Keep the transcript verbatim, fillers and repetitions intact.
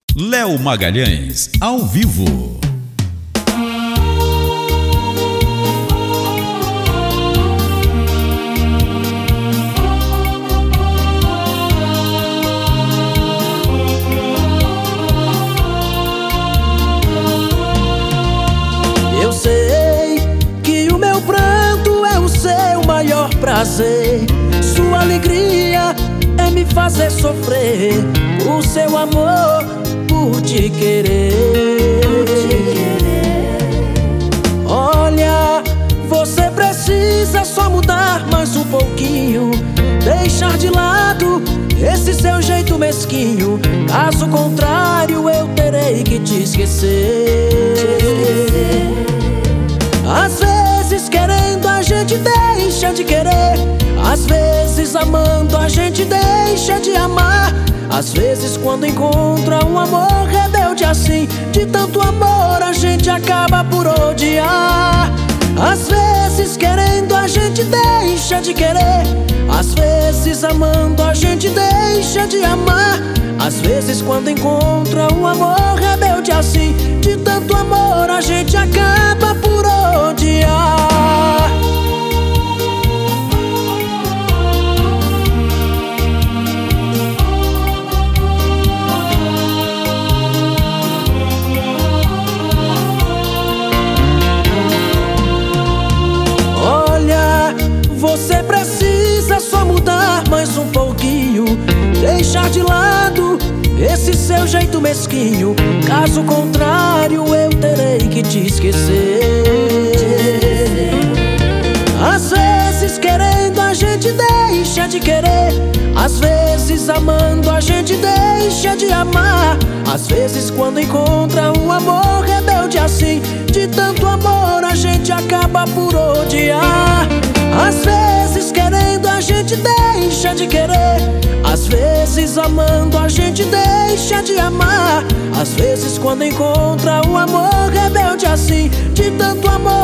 Léo Magalhães, ao vivo. Eu sei que o meu pranto é o seu maior prazer. Sua alegria é me fazer sofrer. O seu amor por te querer. Olha, você precisa só mudar mais um pouquinho, deixar de lado esse seu jeito mesquinho. Caso contrário eu terei que te esquecer. Às vezes querendo a gente deixa de querer. Às vezes amando a gente deixa de amar. Às vezes quando encontra um amor rebelde assim, de tanto amor a gente acaba por odiar. Às vezes querendo a gente deixa de querer. Às vezes amando a gente deixa de amar. Às vezes quando encontra um amor rebelde assim, de tanto amor a gente acaba por odiar. Olha, você precisa só mudar mais um pouquinho, deixar de lado esse seu jeito mesquinho. Caso contrário eu terei que te esquecer. Às vezes querendo a gente deixa de querer. Às vezes amando a gente deixa de amar. Às vezes quando encontra um amor rebelde assim, de tanto amor a gente acaba por odiar. Às vezes querendo a gente deixa de querer. Às vezes amando a gente deixa de amar. Às vezes quando encontra um amor rebelde assim, de tanto amor